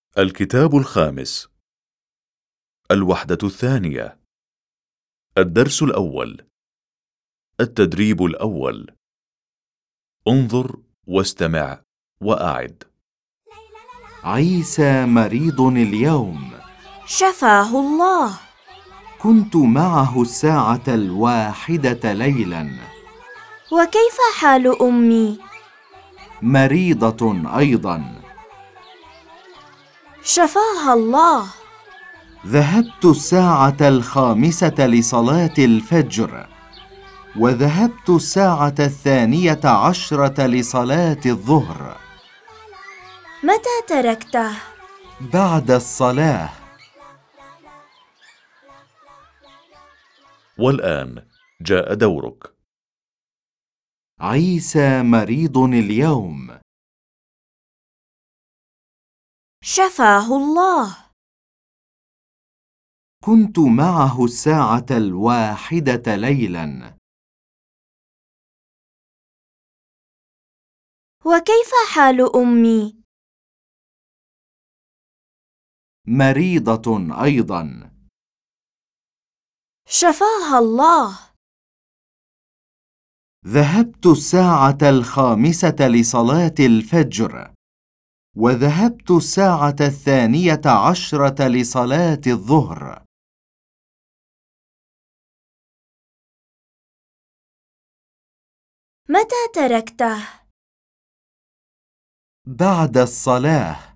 الكتاب الخامس. الوحدة الثانية. الدرس الأول. التدريب الأول. انظر واستمع وأعد. عيسى مريض اليوم. شفاه الله. كنت معه الساعة 1 ليلاً. وكيف حال أمي؟ مريضة أيضاً. شفاها الله. ذهبت الساعة 5 لصلاة الفجر، وذهبت الساعة 12 لصلاة الظهر. متى تركته؟ بعد الصلاة. والآن جاء دورك. عيسى مريض اليوم. شفاه الله. كنت معه الساعة 1 ليلاً. وكيف حال أمي؟ مريضة أيضاً. شفاها الله. ذهبت الساعة 5 لصلاة الفجر، وذهبت الساعة 12 لصلاة الظهر. متى تركته؟ بعد الصلاة.